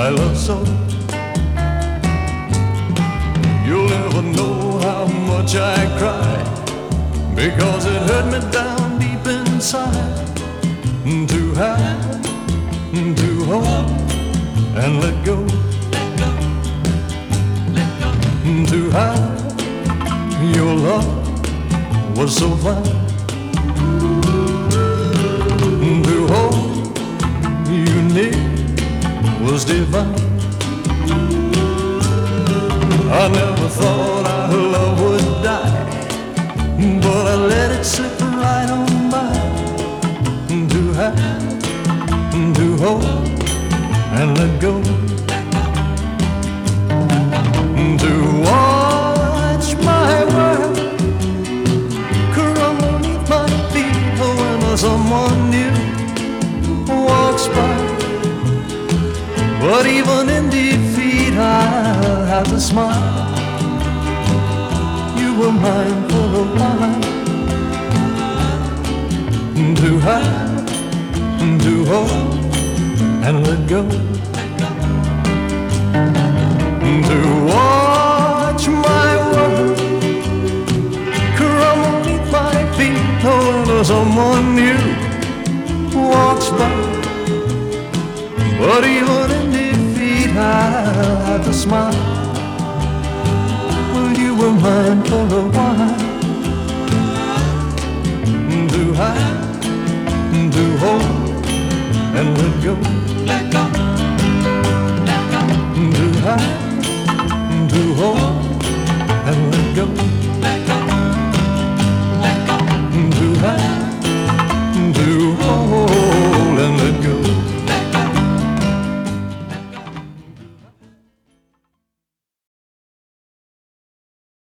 I love so. You'll never know how much I cried, because it hurt me down deep inside to have, to hold and let go, to have your love was so fine, to hold you near was divine. I never thought our love would die, but I let it slip right on by. To have, to hold and let go, to watch my world crumble beneath my feet when someone new walks by. But even in defeat I'll have to smile. You were mine for a while. To have, to hold and let go, to watch my world crumble beneath my feet when someone new walks by. But even in defeat I'll have to smile. Well, you were mine for a while. To have, to hold and let go, to have